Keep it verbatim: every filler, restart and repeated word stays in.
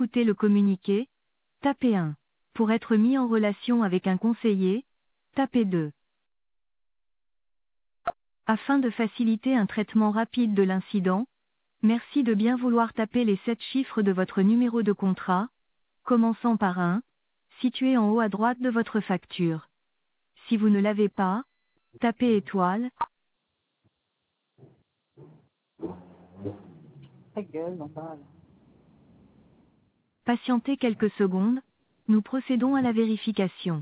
écouter le communiqué, tapez un. Pour être mis en relation avec un conseiller, tapez deux. Afin de faciliter un traitement rapide de l'incident, merci de bien vouloir taper les sept chiffres de votre numéro de contrat, commençant par un, situé en haut à droite de votre facture. Si vous ne l'avez pas, tapez étoile. Ta gueule, on parle. Patientez quelques secondes, nous procédons à la vérification.